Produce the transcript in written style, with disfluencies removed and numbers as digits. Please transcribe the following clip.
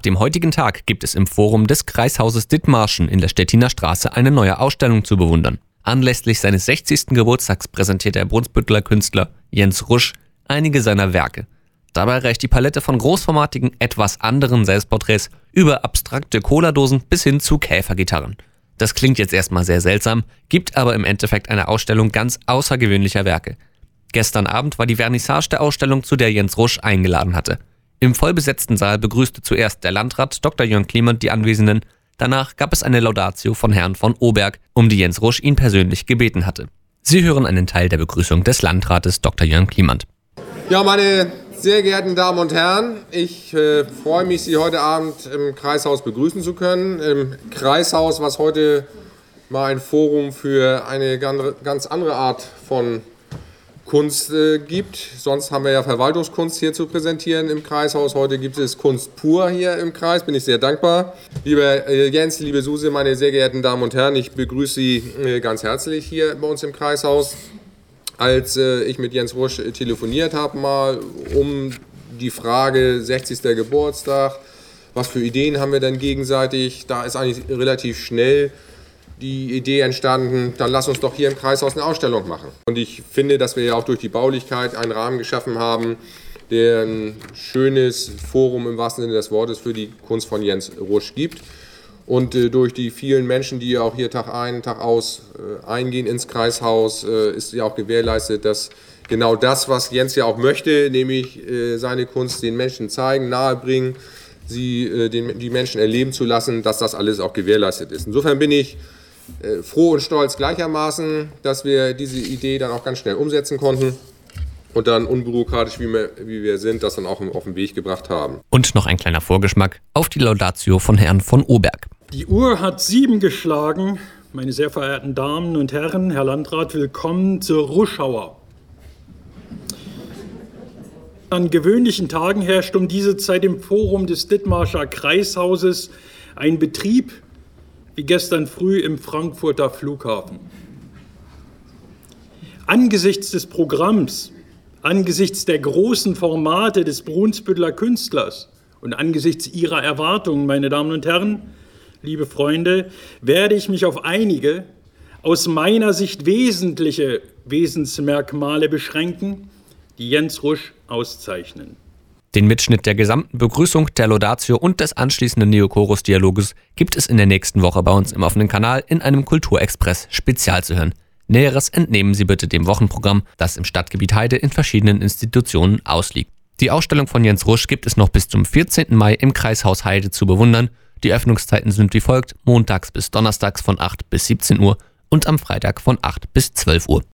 dem heutigen Tag gibt es im Forum des Kreishauses Dithmarschen in der Stettiner Straße eine neue Ausstellung zu bewundern. Anlässlich seines 60. Geburtstags präsentiert der Brunsbütteler Künstler Jens Rusch einige seiner Werke. Dabei reicht die Palette von großformatigen, etwas anderen Selbstporträts über abstrakte Cola-Dosen bis hin zu Käfergitarren. Das klingt jetzt erstmal sehr seltsam, gibt aber im Endeffekt eine Ausstellung ganz außergewöhnlicher Werke. Gestern Abend war die Vernissage der Ausstellung, zu der Jens Rusch eingeladen hatte. Im vollbesetzten Saal begrüßte zuerst der Landrat Dr. Jörn Kliment die Anwesenden. Danach gab es eine Laudatio von Herrn von Oberg, um die Jens Rusch ihn persönlich gebeten hatte. Sie hören einen Teil der Begrüßung des Landrates Dr. Jörn Kliment. Ja, meine sehr geehrten Damen und Herren, ich freue mich, Sie heute Abend im Kreishaus begrüßen zu können. Im Kreishaus, was heute mal ein Forum für eine ganz andere Art von Kunst gibt. Sonst haben wir ja Verwaltungskunst hier zu präsentieren im Kreishaus. Heute gibt es Kunst pur hier im Kreis, bin ich sehr dankbar. Lieber Jens, liebe Suse, meine sehr geehrten Damen und Herren, ich begrüße Sie ganz herzlich hier bei uns im Kreishaus. Als ich mit Jens Rusch telefoniert habe, mal um die Frage 60. Geburtstag, was für Ideen haben wir denn gegenseitig, da ist eigentlich relativ schnell die Idee entstanden, dann lass uns doch hier im Kreishaus eine Ausstellung machen. Und ich finde, dass wir ja auch durch die Baulichkeit einen Rahmen geschaffen haben, der ein schönes Forum im wahrsten Sinne des Wortes für die Kunst von Jens Rusch gibt. Und durch die vielen Menschen, die auch hier Tag ein, Tag aus eingehen ins Kreishaus, ist ja auch gewährleistet, dass genau das, was Jens ja auch möchte, nämlich seine Kunst den Menschen zeigen, nahebringen, die Menschen erleben zu lassen, dass das alles auch gewährleistet ist. Insofern bin ich froh und stolz gleichermaßen, dass wir diese Idee dann auch ganz schnell umsetzen konnten und dann unbürokratisch, wie wir sind, das dann auch auf den Weg gebracht haben. Und noch ein kleiner Vorgeschmack auf die Laudatio von Herrn von Oberg. Die Uhr hat 7 geschlagen. Meine sehr verehrten Damen und Herren, Herr Landrat, willkommen zur Ruschauer. An gewöhnlichen Tagen herrscht um diese Zeit im Forum des Dithmarscher Kreishauses ein Betrieb wie gestern früh im Frankfurter Flughafen. Angesichts des Programms, angesichts der großen Formate des Brunsbütteler Künstlers und angesichts Ihrer Erwartungen, meine Damen und Herren, liebe Freunde, werde ich mich auf einige aus meiner Sicht wesentliche Wesensmerkmale beschränken, die Jens Rusch auszeichnen. Den Mitschnitt der gesamten Begrüßung, der Laudatio und des anschließenden Neochorus-Dialoges gibt es in der nächsten Woche bei uns im offenen Kanal in einem Kulturexpress Spezial zu hören. Näheres entnehmen Sie bitte dem Wochenprogramm, das im Stadtgebiet Heide in verschiedenen Institutionen ausliegt. Die Ausstellung von Jens Rusch gibt es noch bis zum 14. Mai im Kreishaus Heide zu bewundern. Die Öffnungszeiten sind wie folgt: montags bis donnerstags von 8 bis 17 Uhr und am Freitag von 8 bis 12 Uhr.